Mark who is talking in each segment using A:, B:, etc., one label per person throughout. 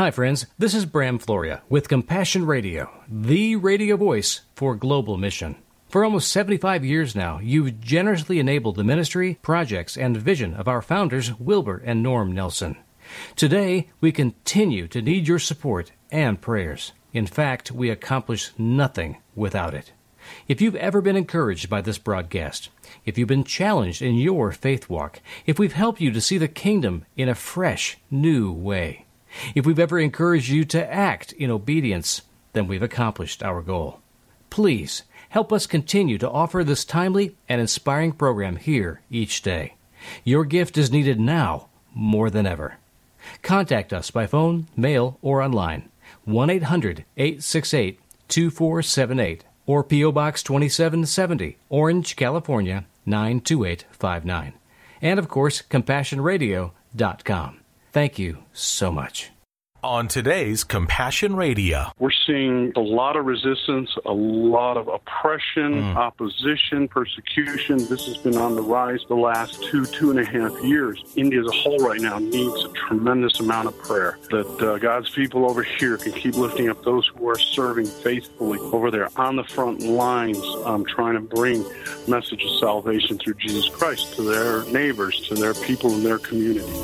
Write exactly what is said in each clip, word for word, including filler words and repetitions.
A: Hi, friends. This is Bram Floria with Compassion Radio, the radio voice for global mission. For almost seventy-five years now, you've generously enabled the ministry, projects, and vision of our founders, Wilbur and Norm Nelson. Today, we continue to need your support and prayers. In fact, we accomplish nothing without it. If you've ever been encouraged by this broadcast, if you've been challenged in your faith walk, if we've helped you to see the kingdom in a fresh, new way, if we've ever encouraged you to act in obedience, then we've accomplished our goal. Please help us continue to offer this timely and inspiring program here each day. Your gift is needed now more than ever. Contact us by phone, mail, or online. one eight hundred, eight six eight, two four seven eight or P O. Box twenty-seven seventy, Orange, California, nine two eight five nine. And, of course, compassion radio dot com. Thank you so much.
B: On today's Compassion Radio,
C: we're seeing a lot of resistance, a lot of oppression, mm. opposition, persecution. This has been on the rise the last two, two and a half years. India as a whole right now needs a tremendous amount of prayer, that uh, God's people over here can keep lifting up those who are serving faithfully over there on the front lines, um, trying to bring message of salvation through Jesus Christ to their neighbors, to their people in their community.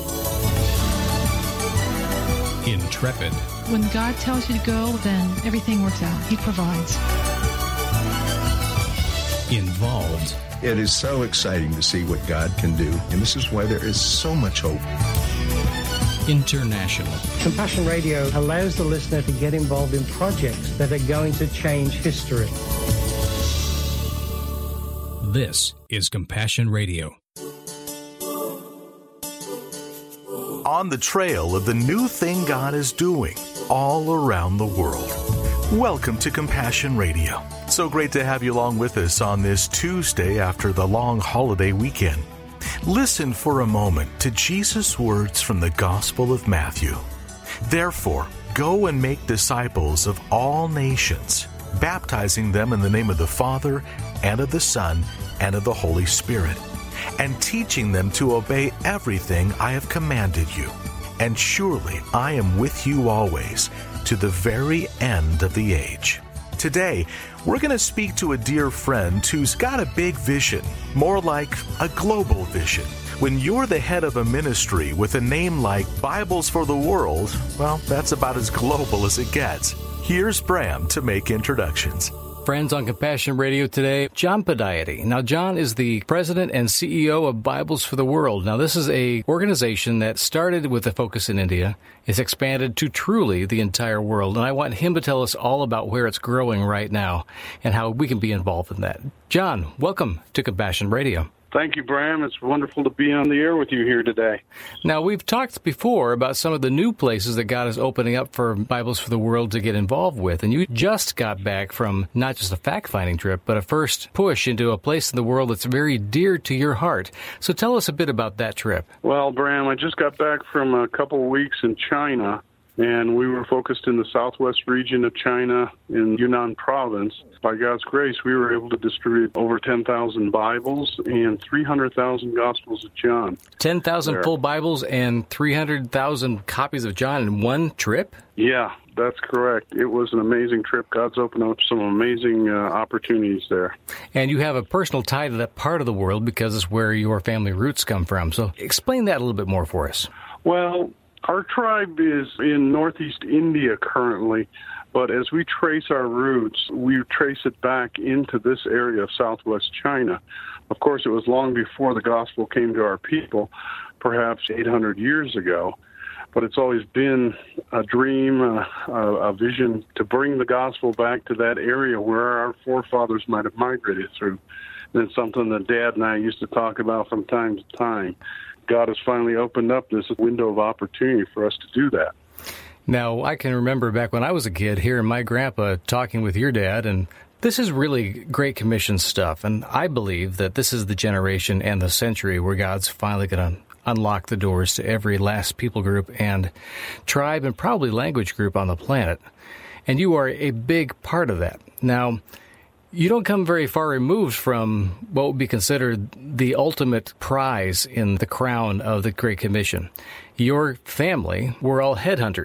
B: Intrepid.
D: When God tells you to go, then everything works out. He provides.
B: Involved.
E: It is so exciting to see what God can do, and this is why there is so much hope.
B: International.
F: Compassion Radio allows the listener to get involved in projects that are going to change history.
B: This is Compassion Radio. On the trail of the new thing God is doing all around the world. Welcome to Compassion Radio. So great to have you along with us on this Tuesday after the long holiday weekend. Listen for a moment to Jesus' words from the Gospel of Matthew. Therefore, go and make disciples of all nations, baptizing them in the name of the Father, and of the Son, and of the Holy Spirit, and teaching them to obey everything I have commanded you. And surely I am with you always, to the very end of the age. Today, we're going to speak to a dear friend who's got a big vision, more like a global vision. When you're the head of a ministry with a name like Bibles for the World, well, that's about as global as it gets. Here's Bram to make introductions.
A: Friends on Compassion Radio today, John Podiaty. Now, John is the president and C E O of Bibles for the World. Now, this is a organization that started with a focus in India. It's expanded to truly the entire world. And I want him to tell us all about where it's growing right now and how we can be involved in that. John, welcome to Compassion Radio.
C: Thank you, Bram. It's wonderful to be on the air with you here today.
A: Now, we've talked before about some of the new places that God is opening up for Bibles for the World to get involved with, and you just got back from not just a fact-finding trip, but a first push into a place in the world that's very dear to your heart. So tell us a bit about that trip.
C: Well, Bram, I just got back from a couple of weeks in China, and we were focused in the southwest region of China in Yunnan province. By God's grace, we were able to distribute over ten thousand Bibles and three hundred thousand Gospels of John.
A: ten thousand
C: there.
A: full Bibles and three hundred thousand copies of John in one trip?
C: Yeah, that's correct. It was an amazing trip. God's opened up some amazing uh, opportunities there.
A: And you have a personal tie to that part of the world because it's where your family roots come from. So explain that a little bit more for us.
C: Well, our tribe is in northeast India currently, but as we trace our roots, we trace it back into this area of southwest China. Of course, it was long before the gospel came to our people, perhaps eight hundred years ago, but it's always been a dream, a, a vision to bring the gospel back to that area where our forefathers might have migrated through. And it's something that Dad and I used to talk about from time to time. God has finally opened up this window of opportunity for us to do that.
A: Now, I can remember back when I was a kid hearing my grandpa talking with your dad, and this is really Great Commission stuff, and I believe that this is the generation and the century where God's finally going to unlock the doors to every last people group and tribe and probably language group on the planet. And you are a big part of that. Now, you don't come very far removed from what would be considered the ultimate prize in the crown of the Great Commission. Your family were all headhunters.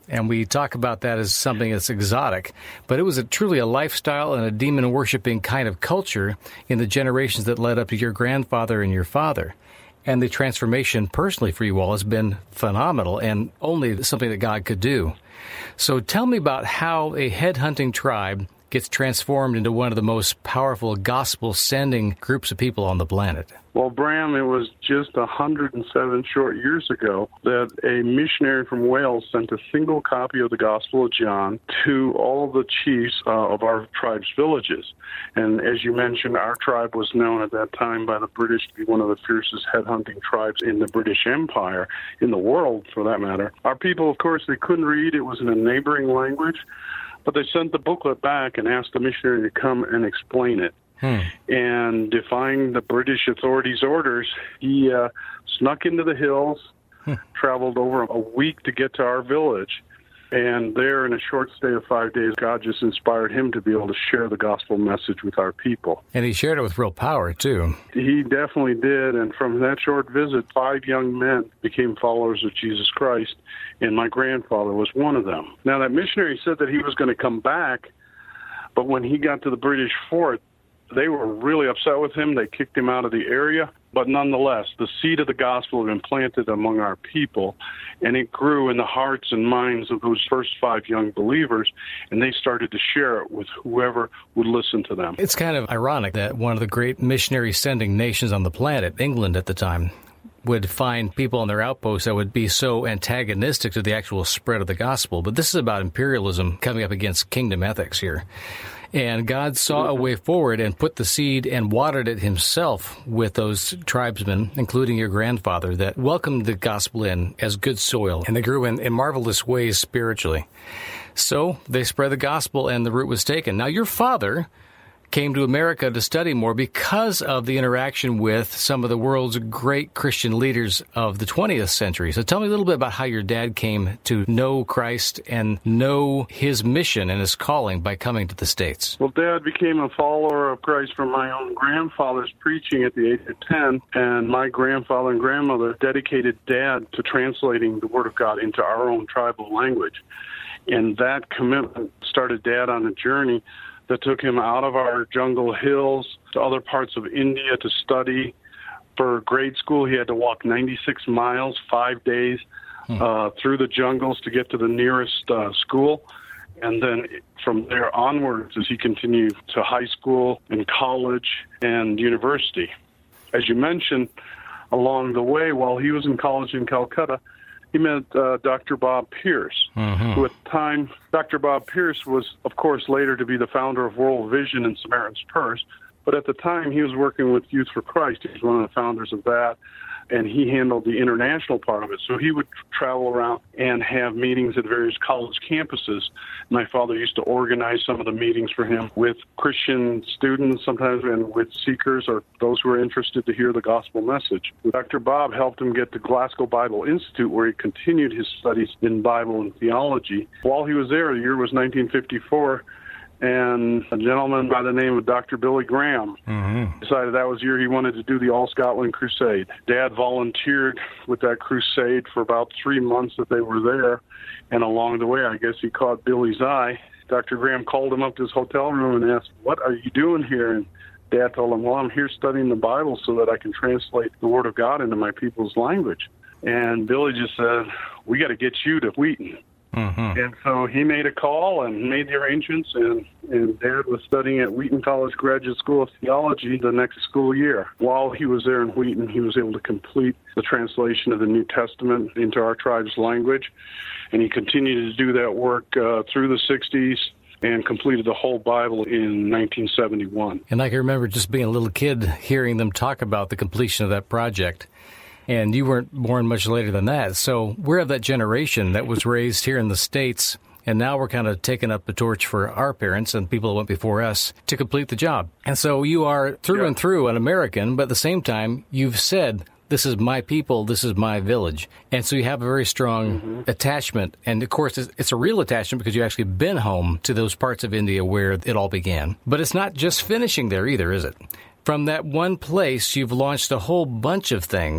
A: And we talk about that as something that's exotic. But it was a, truly a lifestyle and a demon-worshipping kind of culture in the generations that led up to your grandfather and your father. And the transformation personally for you all has been phenomenal and only something that God could do. So tell me about how a headhunting tribe gets transformed into one of the most powerful gospel-sending groups of people on the planet.
C: Well, Bram, it was just one hundred seven short years ago that a missionary from Wales sent a single copy of the Gospel of John to all the chiefs uh, of our tribe's villages. And as you mentioned, our tribe was known at that time by the British to be one of the fiercest headhunting tribes in the British Empire, in the world for that matter. Our people, of course, they couldn't read. It was in a neighboring language. But they sent the booklet back and asked the missionary to come and explain it. Hmm. And defying the British authorities' orders, he uh, snuck into the hills, hmm. traveled over a week to get to our village. And there, in a short stay of five days, God just inspired him to be able to share the gospel message with our people.
A: And he shared it with real power, too.
C: He definitely did. And from that short visit, five young men became followers of Jesus Christ, and my grandfather was one of them. Now, that missionary said that he was going to come back, but when he got to the British fort, they were really upset with him. They kicked him out of the area. But nonetheless, the seed of the gospel had been planted among our people, and it grew in the hearts and minds of those first five young believers, and they started to share it with whoever would listen to them.
A: It's kind of ironic that one of the great missionary-sending nations on the planet, England at the time, would find people on their outposts that would be so antagonistic to the actual spread of the gospel. But this is about imperialism coming up against kingdom ethics here. And God saw a way forward and put the seed and watered it himself with those tribesmen, including your grandfather, that welcomed the gospel in as good soil. And they grew in, in marvelous ways spiritually. So they spread the gospel and the root was taken. Now, your father came to America to study more because of the interaction with some of the world's great Christian leaders of the twentieth century. So tell me a little bit about how your dad came to know Christ and know his mission and his calling by coming to the States.
C: Well, Dad became a follower of Christ from my own grandfather's preaching at the age of ten, and my grandfather and grandmother dedicated Dad to translating the Word of God into our own tribal language. And that commitment started Dad on a journey that took him out of our jungle hills to other parts of India to study. For grade school, he had to walk ninety-six miles, five days, hmm. uh, through the jungles to get to the nearest uh, school. And then from there onwards, as he continued to high school and college and university. As you mentioned, along the way, while he was in college in Calcutta, he met uh, Doctor Bob Pierce, mm-hmm. who at the time, Doctor Bob Pierce was, of course, later to be the founder of World Vision and Samaritan's Purse. But at the time, he was working with Youth for Christ. He was one of the founders of that, and he handled the international part of it. So he would travel around and have meetings at various college campuses. My father used to organize some of the meetings for him with Christian students sometimes and with seekers or those who were interested to hear the gospel message. Doctor Bob helped him get to Glasgow Bible Institute, where he continued his studies in Bible and theology. While he was there, the year was nineteen fifty-four, and a gentleman by the name of Doctor Billy Graham mm-hmm. decided that was the year he wanted to do the All-Scotland Crusade. Dad volunteered with that crusade for about three months that they were there, and along the way, I guess he caught Billy's eye. Doctor Graham called him up to his hotel room and asked, "What are you doing here?" And Dad told him, "Well, I'm here studying the Bible so that I can translate the Word of God into my people's language." And Billy just said, "We got to get you to Wheaton." Mm-hmm. And so he made a call and made the arrangements, and, and Dad was studying at Wheaton College Graduate School of Theology the next school year. While he was there in Wheaton, he was able to complete the translation of the New Testament into our tribe's language, and he continued to do that work uh, through the sixties and completed the whole Bible in nineteen seventy-one.
A: And I can remember just being a little kid hearing them talk about the completion of that project. And you weren't born much later than that. So we're of that generation that was raised here in the States, and now we're kind of taking up the torch for our parents and people that went before us to complete the job. And so you are through yeah. and through an American, but at the same time, you've said, this is my people, this is my village. And so you have a very strong mm-hmm. attachment. And, of course, it's a real attachment because you've actually been home to those parts of India where it all began. But it's not just finishing there either, is it? From that one place, you've launched a whole bunch of things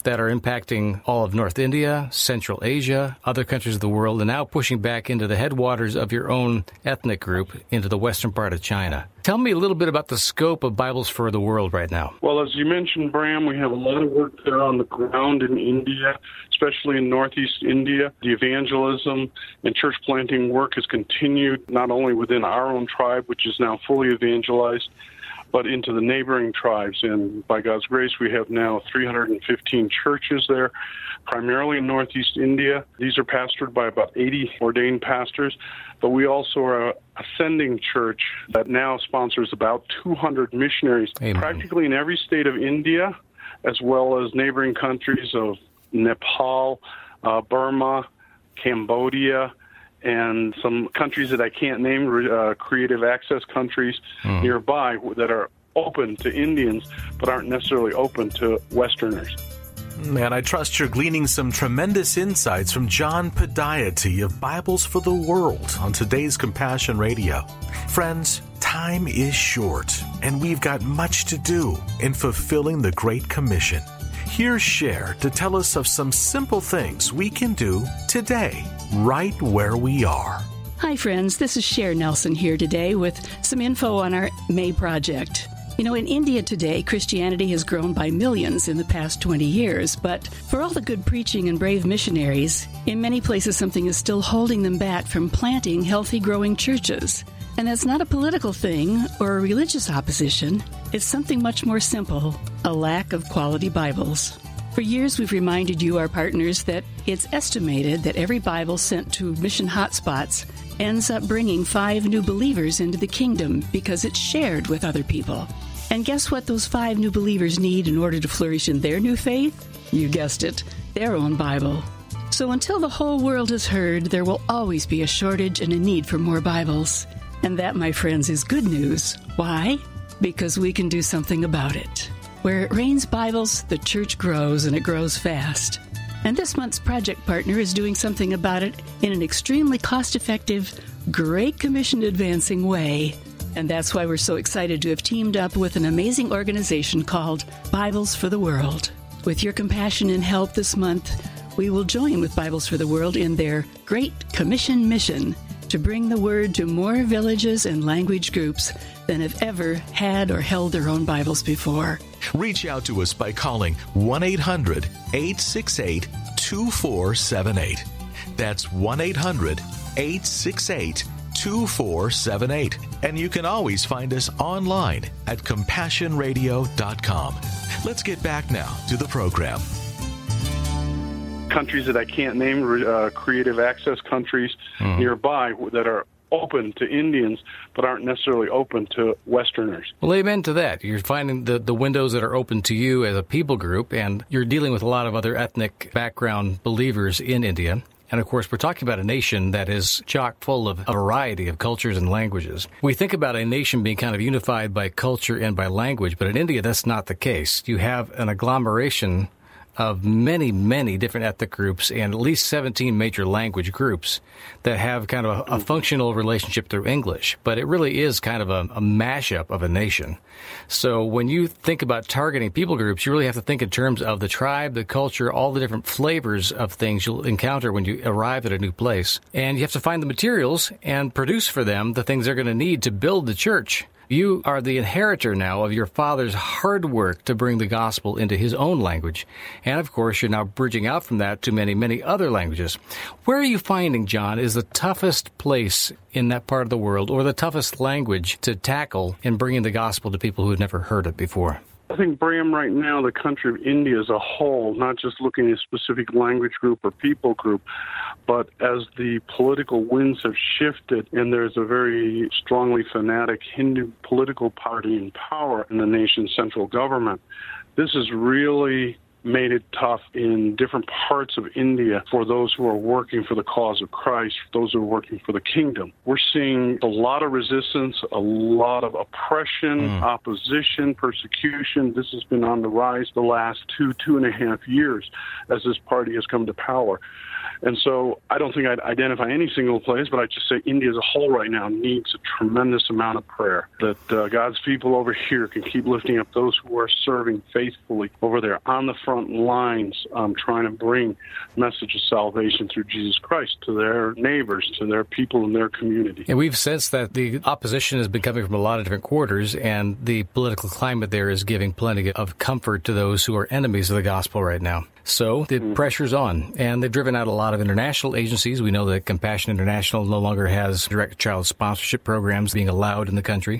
A: that are impacting all of North India, Central Asia, other countries of the world, and now pushing back into the headwaters of your own ethnic group into the western part of China. Tell me a little bit about the scope of Bibles for the World right now.
C: Well, as you mentioned, Bram, we have a lot of work there on the ground in India, especially in Northeast India. The evangelism and church planting work has continued not only within our own tribe, which is now fully evangelized, but into the neighboring tribes. And by God's grace, we have now three hundred fifteen churches there, primarily in Northeast India. These are pastored by about eighty ordained pastors, but we also are an ascending church that now sponsors about two hundred missionaries,
A: Amen.
C: Practically in every state of India, as well as neighboring countries of Nepal, uh, Burma, Cambodia, and some countries that I can't name, uh, creative access countries mm. nearby that are open to Indians but aren't necessarily open to Westerners.
B: Man, I trust you're gleaning some tremendous insights from John Podiaty of Bibles for the World on today's Compassion Radio. Friends, time is short, and we've got much to do in fulfilling the Great Commission. Here's Cher to tell us of some simple things we can do today, right where we are.
G: Hi, friends. This is Cher Nelson here today with some info on our May Project. You know, in India today, Christianity has grown by millions in the past twenty years, but for all the good preaching and brave missionaries, in many places something is still holding them back from planting healthy, growing churches. And that's not a political thing or a religious opposition. It's something much more simple, a lack of quality Bibles. For years, we've reminded you, our partners, that it's estimated that every Bible sent to mission hotspots ends up bringing five new believers into the kingdom because it's shared with other people. And guess what those five new believers need in order to flourish in their new faith? You guessed it, their own Bible. So until the whole world has heard, there will always be a shortage and a need for more Bibles. And that, my friends, is good news. Why? Because we can do something about it. Where it rains Bibles, the church grows, and it grows fast. And this month's project partner is doing something about it in an extremely cost-effective, Great Commission advancing way. And that's why we're so excited to have teamed up with an amazing organization called Bibles for the World. With your compassion and help this month, we will join with Bibles for the World in their Great Commission mission to bring the word to more villages and language groups than have ever had or held their own Bibles before.
B: Reach out to us by calling one eight hundred eight six eight two four seven eight. That's one eight hundred eight six eight two four seven eight. And you can always find us online at compassion radio dot com. Let's get back now to the program.
C: Countries that I can't name, uh, creative access countries mm. nearby that are open to Indians but aren't necessarily open to Westerners.
A: Well, amen to that. You're finding the, the windows that are open to you as a people group, and you're dealing with a lot of other ethnic background believers in India. And, of course, we're talking about a nation that is chock full of a variety of cultures and languages. We think about a nation being kind of unified by culture and by language, but in India, that's not the case. You have an agglomeration of many, many different ethnic groups and at least seventeen major language groups that have kind of a, a functional relationship through English. But it really is kind of a, a mashup of a nation. So when you think about targeting people groups, you really have to think in terms of the tribe, the culture, all the different flavors of things you'll encounter when you arrive at a new place. And you have to find the materials and produce for them the things they're going to need to build the church. You are the inheritor now of your father's hard work to bring the gospel into his own language. And, of course, you're now bridging out from that to many, many other languages. Where are you finding, John, is the toughest place in that part of the world or the toughest language to tackle in bringing the gospel to people who have never heard it before?
C: I think, Bram, right now, the country of India as a whole, not just looking at a specific language group or people group, but as the political winds have shifted and there's a very strongly fanatic Hindu political party in power in the nation's central government, this has really made it tough in different parts of India for those who are working for the cause of Christ, those who are working for the kingdom. We're seeing a lot of resistance, a lot of oppression, mm. opposition, persecution. This has been on the rise the last two, two and a half years as this party has come to power. And so I don't think I'd identify any single place, but I'd just say India as a whole right now needs a tremendous amount of prayer, that uh, God's people over here can keep lifting up those who are serving faithfully over there on the front front lines um, trying to bring message of salvation through Jesus Christ to their neighbors, to their people in their community.
A: And we've sensed that the opposition has been coming from a lot of different quarters, and the political climate there is giving plenty of comfort to those who are enemies of the gospel right now. So the mm-hmm. pressure's on, and they've driven out a lot of international agencies. We know that Compassion International no longer has direct child sponsorship programs being allowed in the country.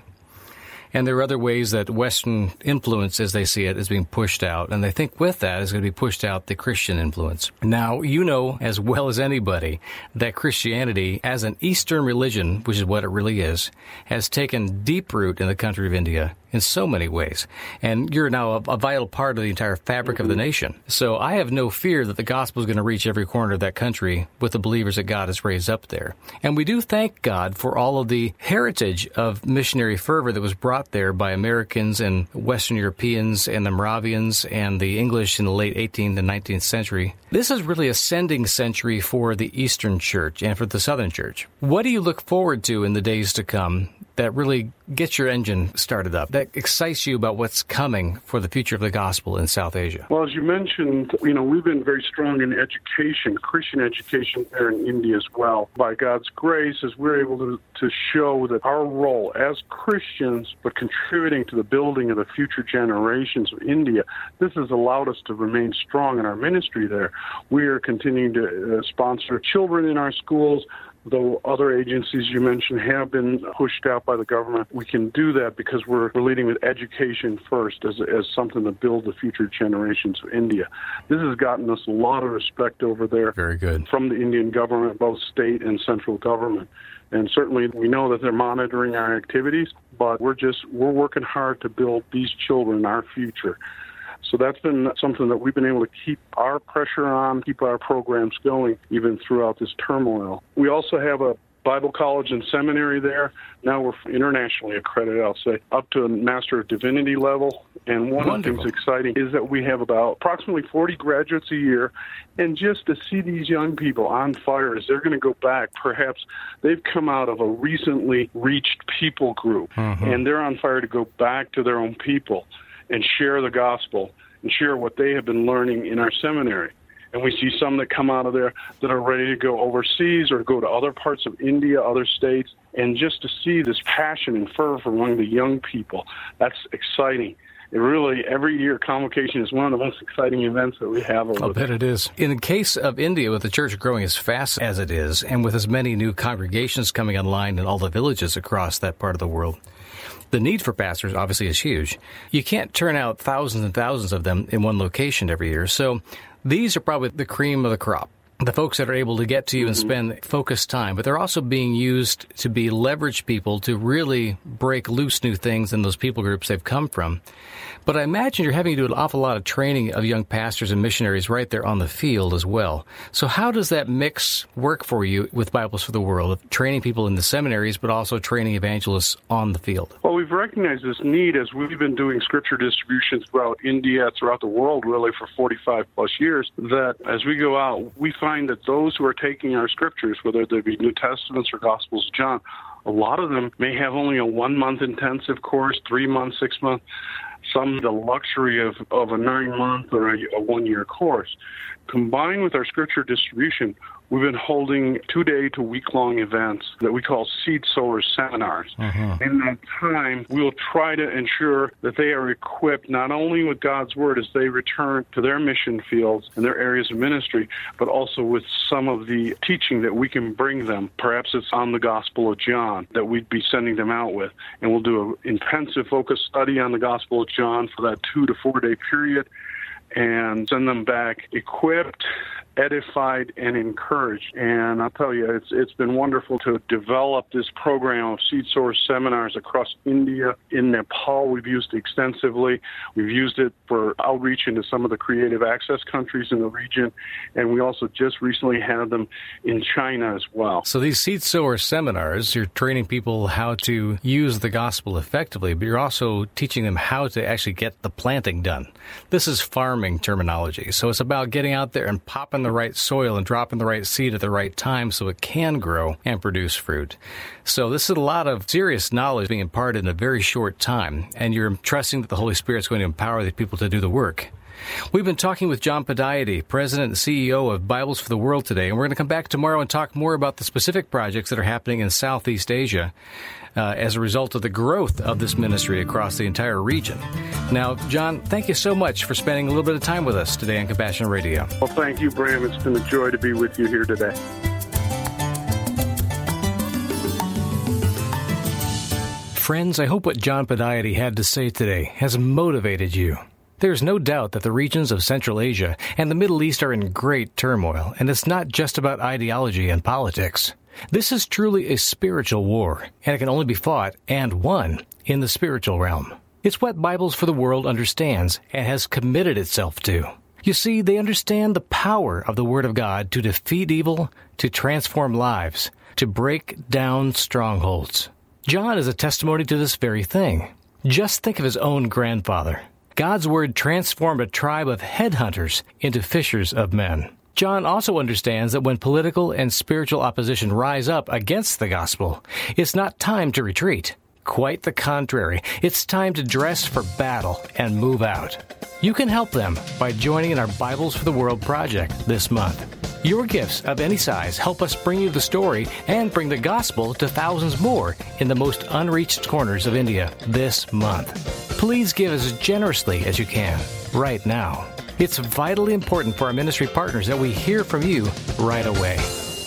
A: And there are other ways that Western influence, as they see it, is being pushed out. And they think with that is going to be pushed out the Christian influence. Now, you know as well as anybody that Christianity, as an Eastern religion, which is what it really is, has taken deep root in the country of India in so many ways. And you're now a, a vital part of the entire fabric of the nation. So I have no fear that the gospel is going to reach every corner of that country with the believers that God has raised up there. And we do thank God for all of the heritage of missionary fervor that was brought there by Americans and Western Europeans and the Moravians and the English in the late eighteenth and nineteenth century. This is really a sending century for the Eastern Church and for the Southern Church. What do you look forward to in the days to come that really gets your engine started up, that excites you about what's coming for the future of the gospel in South Asia?
C: Well, as you mentioned, you know, we've been very strong in education, Christian education there in India as well. By God's grace, as we're able to, to show that our role as Christians, but contributing to the building of the future generations of India, this has allowed us to remain strong in our ministry there. We are continuing to uh, sponsor children in our schools. Though other agencies you mentioned have been pushed out by the government, we can do that because we're, we're leading with education first as, as something to build the future generations of India. This has gotten us a lot of respect over there.
A: Very good.
C: From the Indian government, both state and central government. And certainly we know that they're monitoring our activities, but we're just, we're working hard to build these children, our future. So that's been something that we've been able to keep our pressure on, keep our programs going, even throughout this turmoil. We also have a Bible college and seminary there. Now we're internationally accredited, I'll say, up to a Master of Divinity level. And one
A: Wonderful.
C: of the things exciting is that we have about approximately forty graduates a year. And just to see these young people on fire as they're going to go back, perhaps they've come out of a recently reached people group, mm-hmm. and they're on fire to go back to their own people and share the gospel and share what they have been learning in our seminary. And we see some that come out of there that are ready to go overseas or go to other parts of India, other states, and just to see this passion and fervor among the young people, that's exciting. It really, every year, Convocation is one of the most exciting events that we have over
A: I'll bet it is. In the case of India, with the church growing as fast as it is, and with as many new congregations coming online in all the villages across that part of the world, the need for pastors obviously is huge. You can't turn out thousands and thousands of them in one location every year. So these are probably the cream of the crop, the folks that are able to get to you and spend focused time. But they're also being used to be leverage people to really break loose new things in those people groups they've come from. But I imagine you're having to do an awful lot of training of young pastors and missionaries right there on the field as well. So how does that mix work for you with Bibles for the World, of training people in the seminaries, but also training evangelists on the field?
C: Well, we've recognized this need as we've been doing scripture distributions throughout India, throughout the world, really, for forty-five plus years, that as we go out, we find that those who are taking our scriptures, whether they be New Testaments or Gospels of John, a lot of them may have only a one-month intensive course, three-month, six-month, some the luxury of, of a nine-month or a, a one-year course. Combined with our scripture distribution, we've been holding two-day to week-long events that we call seed sower seminars. Uh-huh. In that time, we'll try to ensure that they are equipped not only with God's Word as they return to their mission fields and their areas of ministry, but also with some of the teaching that we can bring them. Perhaps it's on the Gospel of John that we'd be sending them out with. And we'll do an intensive focus study on the Gospel of John for that two- to four-day period, and send them back equipped, edified, and encouraged. And I'll tell you, it's it's been wonderful to develop this program of seed sower seminars across India. In Nepal, we've used it extensively. We've used it for outreach into some of the creative access countries in the region. And we also just recently had them in China as well.
A: So these seed sower seminars, you're training people how to use the gospel effectively, but you're also teaching them how to actually get the planting done. This is farming terminology. So it's about getting out there and popping the right soil and dropping the right seed at the right time so it can grow and produce fruit. So this is a lot of serious knowledge being imparted in a very short time, and you're trusting that the Holy Spirit's going to empower these people to do the work. We've been talking with John Padiaty, President and C E O of Bibles for the World today, and we're going to come back tomorrow and talk more about the specific projects that are happening in Southeast Asia uh, as a result of the growth of this ministry across the entire region. Now, John, thank you so much for spending a little bit of time with us today on Compassion Radio.
C: Well, thank you, Bram. It's been a joy to be with you here today.
A: Friends, I hope what John Padiaty had to say today has motivated you. There's no doubt that the regions of Central Asia and the Middle East are in great turmoil, and it's not just about ideology and politics. This is truly a spiritual war, and it can only be fought and won in the spiritual realm. It's what Bibles for the World understands and has committed itself to. You see, they understand the power of the Word of God to defeat evil, to transform lives, to break down strongholds. John is a testimony to this very thing. Just think of his own grandfather. God's Word transformed a tribe of headhunters into fishers of men. John also understands that when political and spiritual opposition rise up against the gospel, it's not time to retreat. Quite the contrary. It's time to dress for battle and move out. You can help them by joining in our Bibles for the World project this month. Your gifts of any size help us bring you the story and bring the gospel to thousands more in the most unreached corners of India this month. Please give as generously as you can right now. It's vitally important for our ministry partners that we hear from you right away.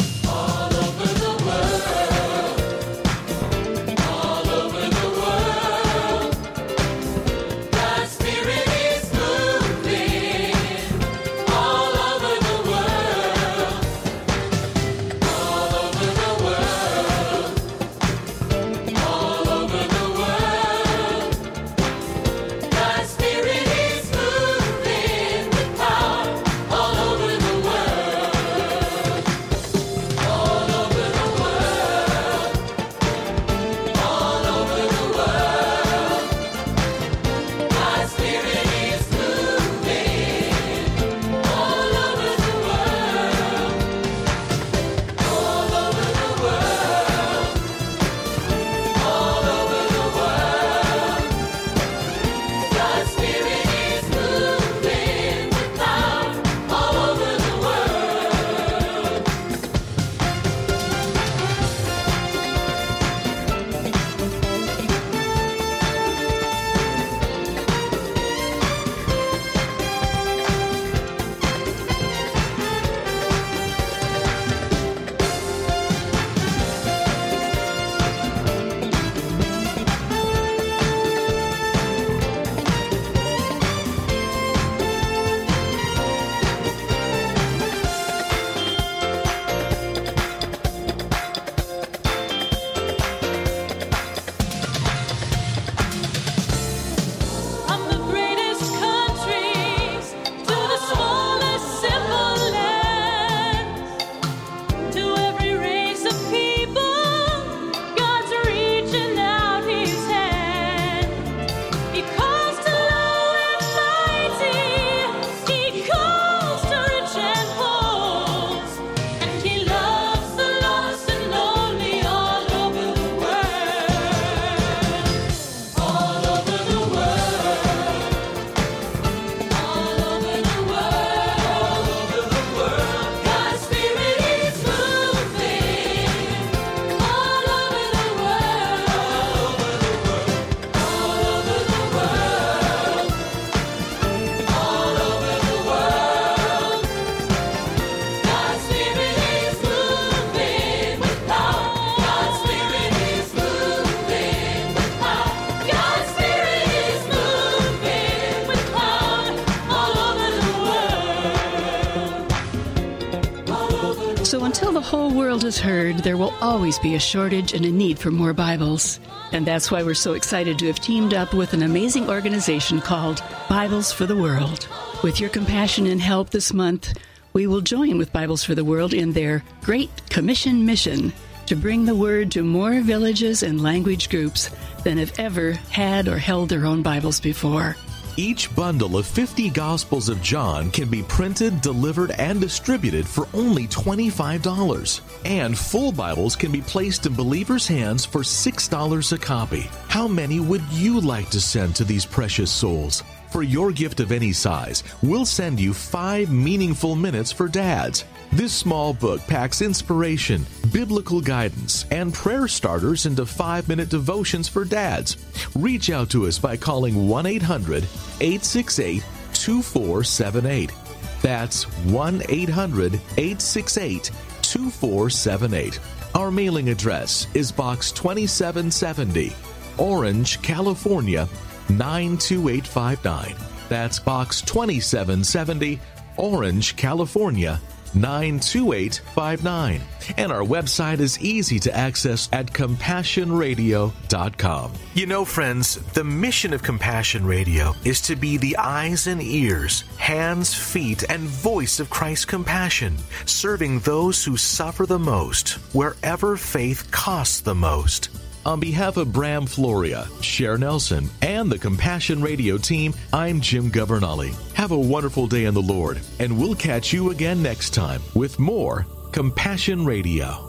G: So until the whole world is heard, there will always be a shortage and a need for more Bibles. And that's why we're so excited to have teamed up with an amazing organization called Bibles for the World. With your compassion and help this month, we will join with Bibles for the World in their Great Commission mission to bring the Word to more villages and language groups than have ever had or held their own Bibles before.
H: Each bundle of fifty Gospels of John can be printed, delivered, and distributed for only twenty-five dollars. And full Bibles can be placed in believers' hands for six dollars a copy. How many would you like to send to these precious souls? For your gift of any size, we'll send you five meaningful minutes for dads. This small book packs inspiration, biblical guidance, and prayer starters into five-minute devotions for dads. Reach out to us by calling one eight hundred eight six eight two four seven eight. That's one eight hundred eight six eight two four seven eight. Our mailing address is Box twenty-seven seventy, Orange, California, nine two eight five nine. That's Box twenty-seven seventy, Orange, California, nine two eight five nine. And our website is easy to access at compassion radio dot com.
B: You know, friends, the mission of Compassion Radio is to be the eyes and ears, hands, feet, and voice of Christ's compassion, serving those who suffer the most, wherever faith costs the most.
H: On behalf of Bram Floria, Cher Nelson, and the Compassion Radio team, I'm Jim Governale. Have a wonderful day in the Lord, and we'll catch you again next time with more Compassion Radio.